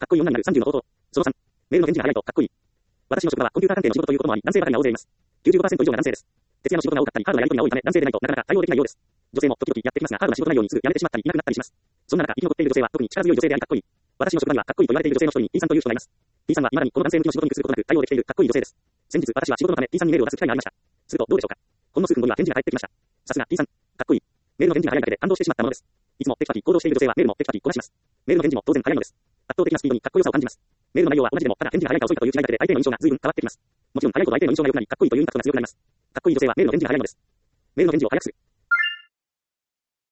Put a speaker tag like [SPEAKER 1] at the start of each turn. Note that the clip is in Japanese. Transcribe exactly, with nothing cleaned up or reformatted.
[SPEAKER 1] っこいい女になるさんじゅうの方法。そのさん、メールの返事が早いとかっこいい。私の職場はコンピューター関係の仕事ということもあり、男性ばかりが大勢います。きゅうじゅうごパーセント 以上が男性です。徹夜の仕事が多かったり、ハードなやり取りが多いため、男性でないとなかなか対応できないようです。女性も時々やってきますが、ハードな仕事内容にすぐやめてしまったり、いなくなったりします。そんな中、生き残っている女性は特に力強い女性でありかっこいい。私の職場にはかっこいいと言われている女性の一人に T さんという人がいます。T さんは未だにこの男性向きの仕事に屈することなく対応できているかっこいい女性です。先日、私は仕事のため T さんにメールを出す機会がありました。すると、どうでしょうか。ほんの数分後には返事が返ってきました。さすが T さん、かっこいい。メールの返事が早いだけで感動してしまったものです。いつもテキパキ行動している女性はメールもテキパキこなします。メールの返事も当然早いのです。圧倒的なスピードにかっこよさを感じます。メールの内容は同じでも、ただ返事が早いか遅いかという違いだけで相手の印象が随分変わってきます。もちろん早いほど相手の印象が良くなり、かっこいいというインパクトが強くなります。かっこいい女性はメールの返事が早いのです。メールの返事を早くする。